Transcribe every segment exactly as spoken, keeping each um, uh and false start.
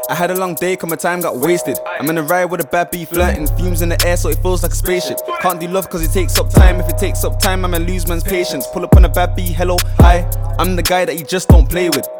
I had a long day, cause my time got wasted. I'm in a ride with a bad B flirting, fumes in the air so it feels like a spaceship. Can't do love cause it takes up time. If it takes up time, I'ma lose man's patience. Pull up on a bad B, hello, hi. I'm the guy that you just don't play with.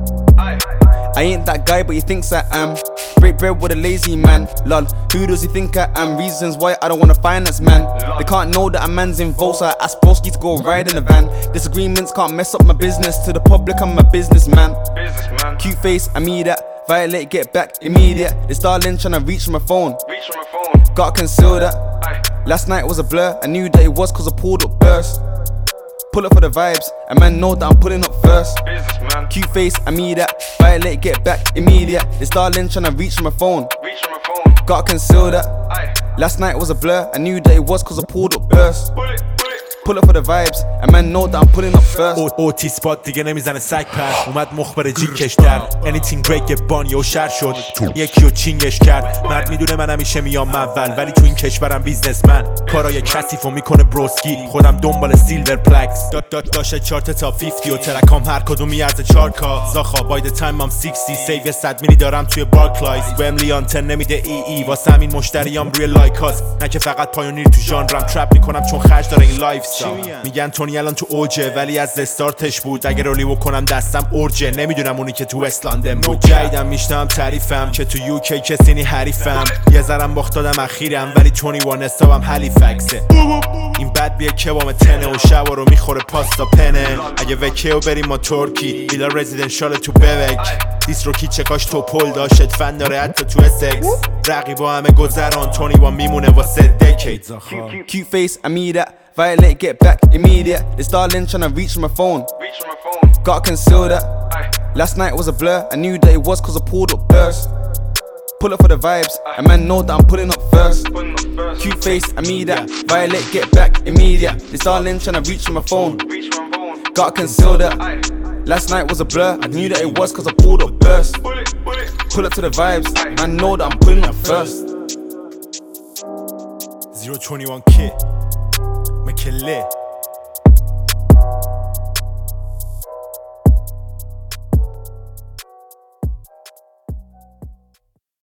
I ain't that guy, but he thinks I am. Break bread with a lazy man, lol. Who does he think I am? Reasons why I don't wanna finance, man. They can't know that a man's involved, so I ask Broski to go ride in the van. Disagreements can't mess up my business. To the public, I'm a businessman. Cute face, I mean that. Violate, get back, immediate. This darling tryna reach my phone. Gotta conceal that. Last night was a blur. I knew that it was cause I pulled up burst. Pull up for the vibes, a man know that I'm pulling up first. Cute face, I mean that. Violate, get back, immediate. This darling tryna reach my phone. Gotta conceal that. Last night was a blur. I knew that it was cause I pulled up burst. Pull up for the vibes, a man know that I'm pulling up first. اوتی سپات دیگه نمیزنه سگ پر. اومد مخبر جیک کشتر. Anything great یه بان یو شر شد. یکی رو چینگش کرد. مرد میدونه من همیشه میام اول، ولی تو این کشورم بیزنسمن. کارای کثیفو میکنه بروسکی. خودم دنبال سیلور پلکس. داد داد داشه چارت تا پنجاه و ترکام هر کدوم میارزه چهار کا. زاخا باید تایم هم شصت سیو صد میلی دارم توی بارکلایز. وملی آنتن نمیده ای ای واسه همین مشتریام روی لایکاست. نه که فقط پایونیر تو ژانرم ترپ میکنم چون خرج داره این لایف. میگن تونی الان تو اوجه، ولی از استارتش بود. اگه رولی بکنم دستم اورجه. نمیدونم اونی که تو اسلندن بود. جایدم میشنم تعریفم که تو یوکی کسی نی حریفم. یه ذرم باخت دادم اخیرم، ولی تونی وان حسابم هلیفکسه. این بد بیه کبام تنه و شبا رو میخوره پاستا پنه. اگه وکیو بریم ما ترکی ویلا رزیدنشال تو ببک. دیس رو کی چکاش تو پل داشت فن داره حتی تو اسکس. رقیبا همه گذران تونی وان میمونه واسه دکید. Cute face, I mean that. Violate, get back, immediate. This darling tryna reach my phone. Gotta conceal that. Last night was a blur. I knew that it was cause I pulled up burst. Pull up for the vibes, a man know that I'm pulling up first. Cute face, I mean that. Violate, get back, immediate. This darling tryna reach my phone. Gotta conceal that. Last night was a blur. I knew that it was cause I pulled up burst. Pull up to the vibes, man know that I'm pulling up first. zero twenty-one kid McKinley